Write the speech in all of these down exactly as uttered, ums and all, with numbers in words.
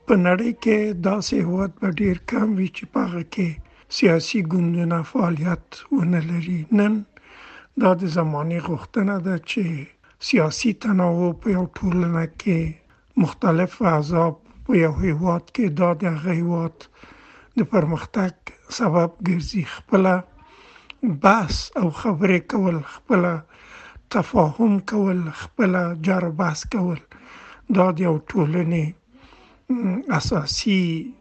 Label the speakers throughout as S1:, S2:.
S1: په نړۍ کې داسې هېواد به ډېر کم وي چې په هغه کې سیاسي ګوندونه فعالیت ونه لري. نن دا د زمانې غوښتنه ده چې سیاسي تنوع په یو ټولنه کې مختلف احزاب په یو هېواد کې دا د هغه هېواد د پرمختګ سبب ګرځي. خپله بحث او خبرې کول، خپله تفاهم کول، خپله جر و بحث کول دا د یو ټولنې اساسي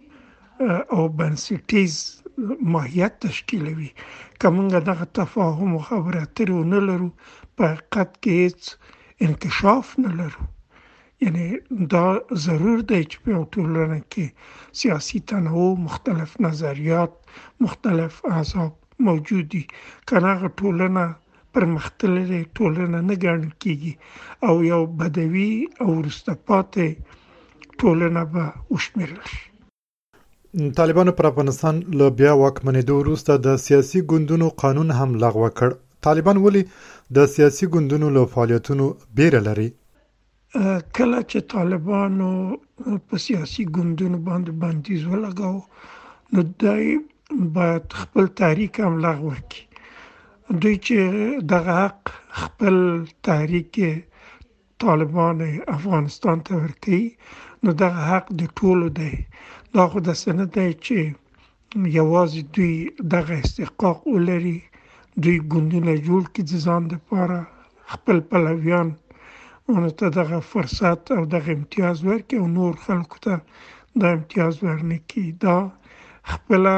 S1: او بنسټیز ماهیت تشکیلوي. که موږ دغه تفاهم او خبرې اترې ونه لرو په حقیقت کې هیڅ انکشاف نه لرو. یعنی دا ضرور دی چې په یو ټولنه کې سیاسي تنوع، مختلف نظریات، مختلف احزاب موجود دي. که نه هغه ټولنه پرمختللې ټولنه نه ګڼل کېږي او یو بدوي او وروسته پاتې ټولنه به وشمېرل شي.
S2: طالبانو پر افغانستان له بیا واکمنېدو وروسته د سیاسي ګوندونو قانون هم لغوه کړ. طالبان ولې د سیاسي ګوندونو له فعالیتونو بیره لري؟
S1: کله چې طالبانو په سیاسي ګوندونو باندې بندیز ولګاو نو دوی باید خپل تحریک هم لغوه کړي. دوی چې دغه حق خپل تحریک طالبان افغانستان ته ورکوي نو دغه حق د ټولو دی. دا خو داسې نه دی چې یوازې دوی دغه استحقاق ولري، دوی ګوندونه جوړ کړي د ځان دپاره، خپل پلویان اونو ته دغه فرصت او دغه امتیاز ورکړي او نور خلکو ته دا امتیاز ورنه کړي. دا خپله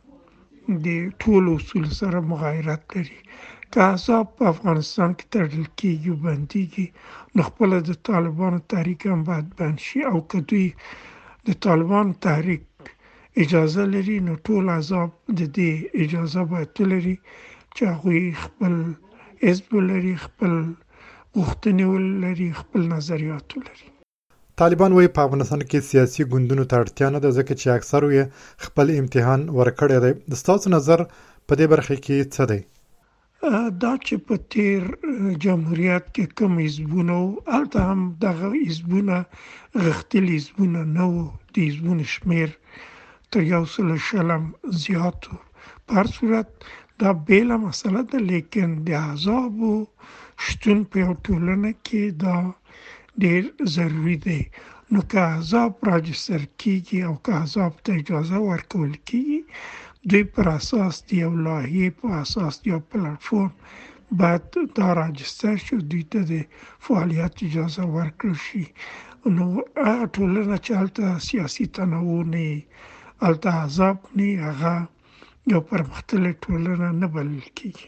S1: د ټولو اصول سره مغایرت لري. که احزاب په افغانستان کې تړل کېږي او بندېږي نو خپله د طالبانو تحریک هم باید بند شي، او که دوی د طالبانو تحریک اجازه لري نو ټول احزاب د دې اجازه باید ولري چې هغوی خپل حزب ولري، خپل غوښتنې ولري، خپل نظریات ولري.
S2: طالبان وایي په افغانستان کې سیاسي ګوندونو ته اړتیا نه ده ځکه چې اکثرو یې خپل امتحان ورکړی دی. ستاسو نظر په دې برخه کې څه دی؟
S1: دا چې په تیر جمهوریت کې کوم حزبونه وو هلته هم دغه حزبونه غښتلي حزبونه نه وو، د حزبونو شمېر تر یو سل شلم زیات و. په هر صورت دا بیله مسله ده، لیکن د احزابو شتون په یو ټولنه کې دا ډېر ضروري دی. نو که احزاب راجستر کېږي او که احزاب ته اجازه ورکول کېږي دوی پر اساس د یو لایحې په اساس د یو پلټفورم باید دا راجستر شي، دوی ته د فعالیت اجازه ورکړل شي. نو هغه ټولنه چې هلته سیاسي تنوع نه وي، هلته احزاب نه وي، هغه یو پرمختللې ټولنه نه بلل کېږي.